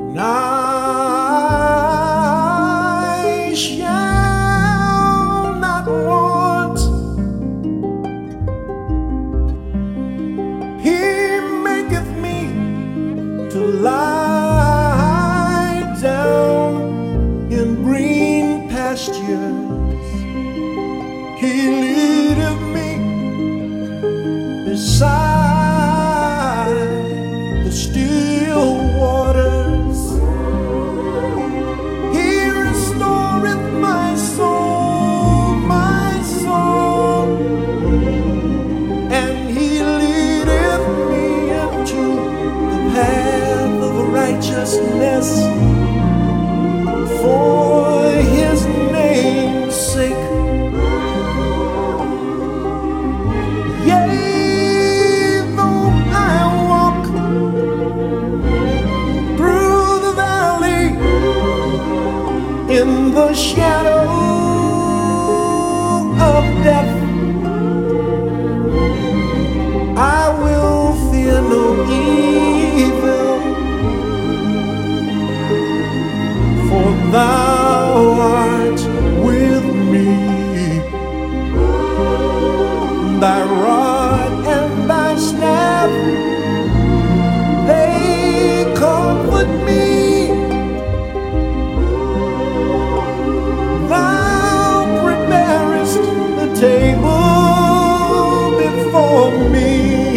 I shall not want. He maketh me to lie down in green pastures. He leadeth me beside the still waters. He restoreth my soul, and he leadeth me into the path of righteousness for his name's sake. Yea, though I walk through the valley in the shadow of death, I will fear no evil, for thou art with me. Thy rod and thy staff, they comfort me. Thou preparest the table before me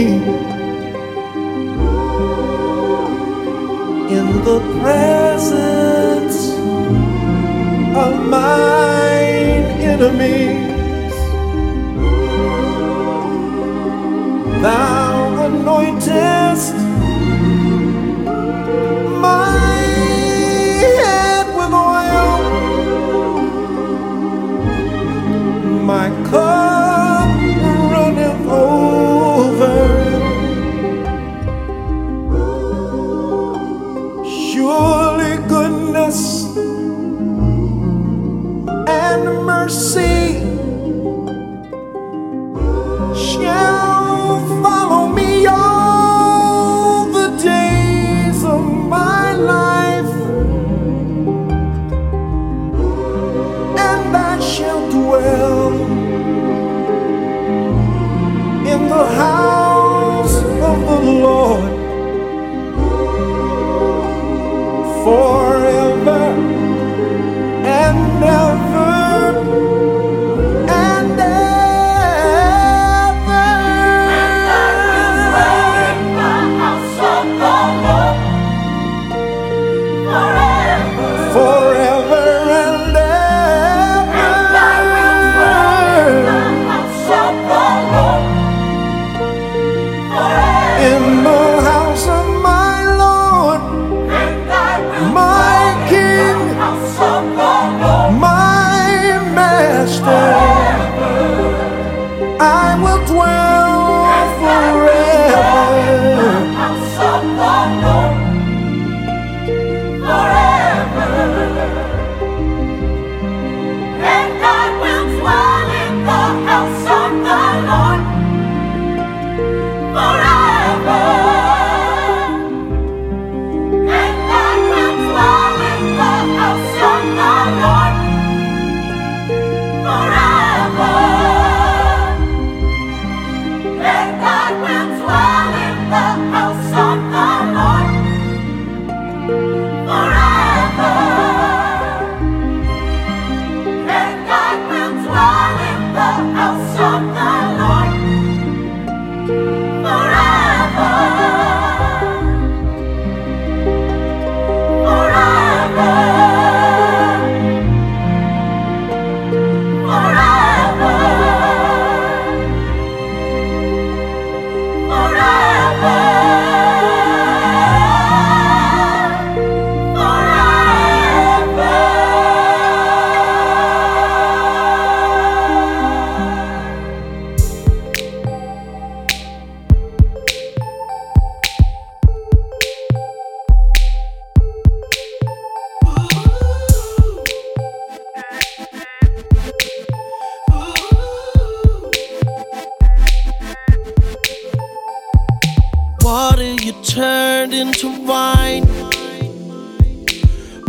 in the presence of mine enemies. Thou anointest my head with oil, my cup runneth over. Surely goodness and mercy shall follow me all the days of my life, and I shall dwell in the house of the Lord forever and ever.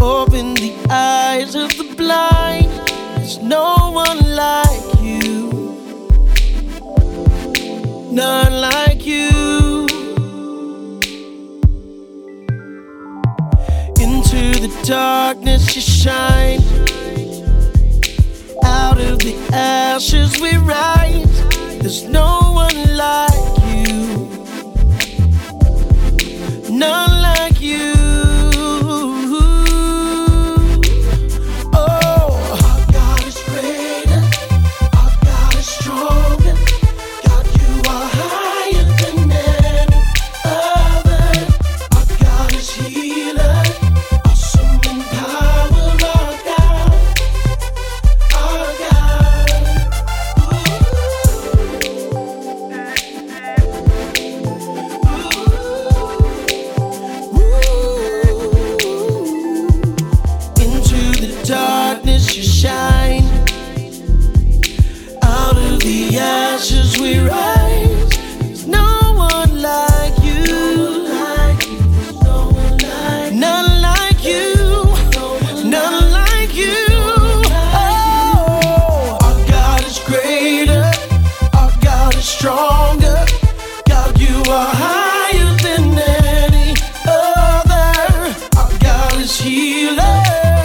Open the eyes of the blind. There's no one like you, none like you. Into the darkness you shine. Out of the ashes we rise. There's no one like you, none like you. Darkness you shine. Out of the ashes we rise. There's no one like you, none like you, none like you. Oh, our God is greater, our God is stronger. God, you are higher than any other. Our God is healer.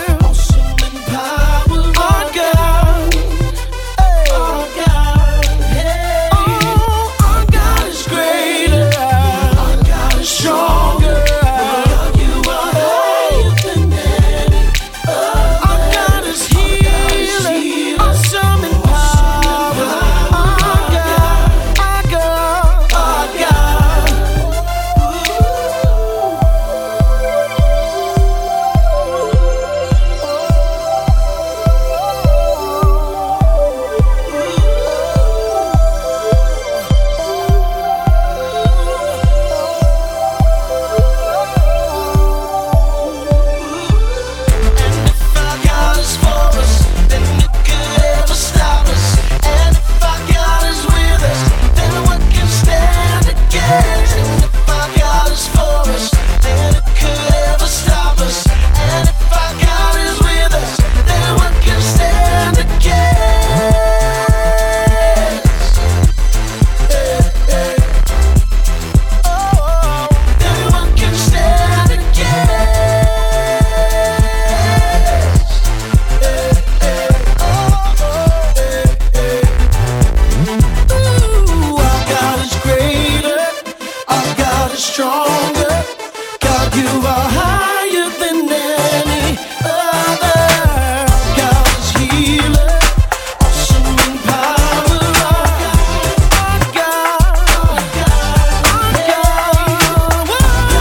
Stronger, God, you are higher than any other. God is healer, awesome in power. Our God, our God, our God,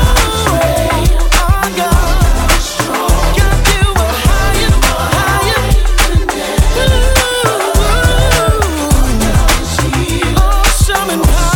our God is strong. God, you are higher, higher than any other. God is healer, awesome in power.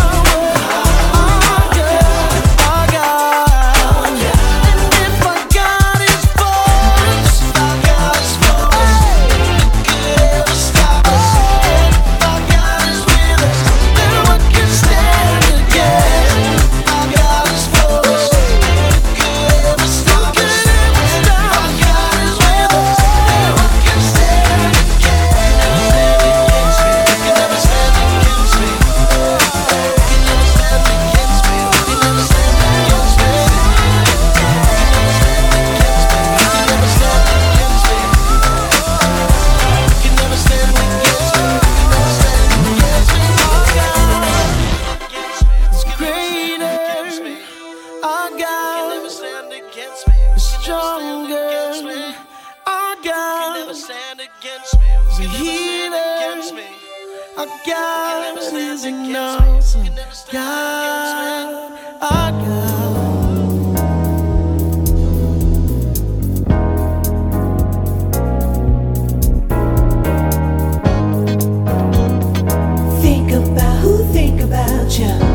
Stronger, our God is a healer. Our God is an awesome God. Our God. Think about who think about you.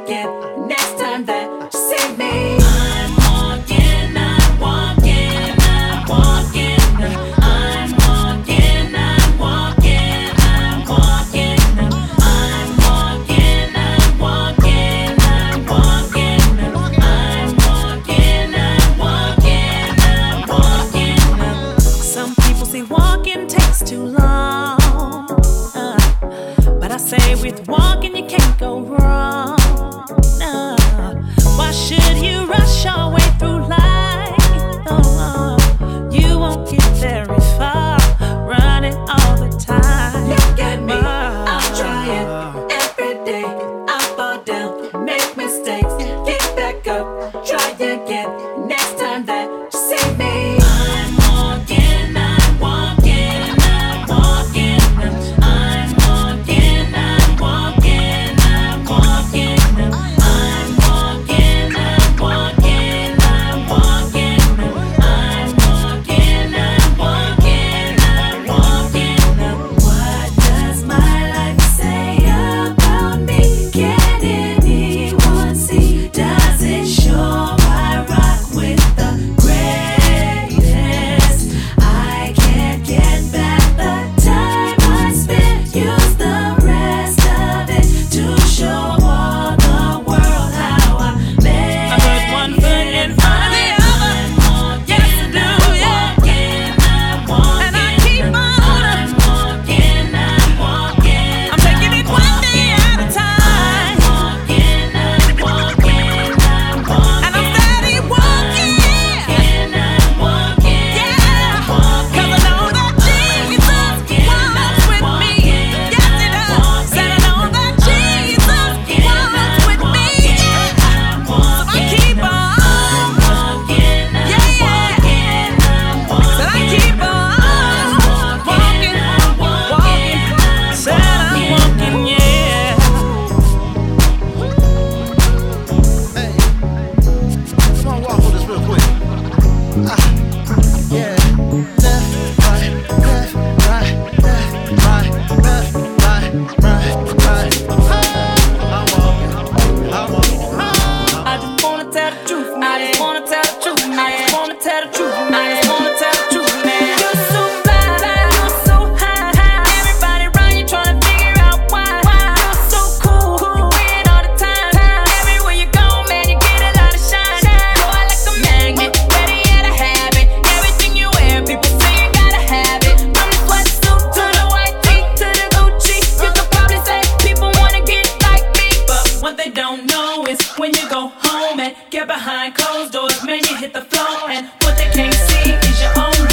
again. Next time that you see me, I'm walking, I'm walking, I'm walking. I'm walking, I'm walking, I'm walking. I'm walking, I'm walking, I'm walking. I'm walking, I'm walking, I'm walking. Some people say walking takes too long, but I say with walking you can't go wrong. No. Why should you rush your way through life? Oh, you won't get very far running all the time. look at me, I'm trying every day. I fall down, make mistakes, get back up, try again. Next time that you see me, I'm walking, I'm walking, I'm walking. I'm walking, I'm walking, I'm walking. I'm walking, I'm walking, I'm walking. I'm walking, I'm walking, I'm walking. what does my life say about me? Can anyone see? Does it show I rock with the greatest? I can't get back the time I spent. Use the rest of it to show all the world how I made I put one foot in front of the other. Yes, I do, yeah. And I keep on. I'm walking, I'm walking. I'm taking it one day at a time. I'm walking, I'm walking, I'm walking. And I'm steady walking. I'm walking, yeah. 'Cause I know that Jesus walks with me. Yes, he does. Said I know that Jesus walks with me. So I keep on. Yeah, yeah. Said I keep on walking, walking. Said I'm walking, yeah. Hey, come on, walk with us real quick. Yeah. Left, right, left, right, left, right, left, right, right. I'm walking. I just wanna tell the truth, man. I just wanna tell the truth, man. I just wanna tell the truth, man. I just wanna tell the truth, man. You're so fly, you're so high. Everybody around you tryna figure out why. You're so cool, you win all the time. Everywhere you go, man, you get a lot of shine. Boy, like a magnet, ready at a habit. Everything you wear, people say you gotta have it. From the sweatsuit to the white tee to the Gucci, you could probably say people wanna get like me, but what they don't know is when you go home and get behind closed doors, man, you hit the floor, and what they can't see is your own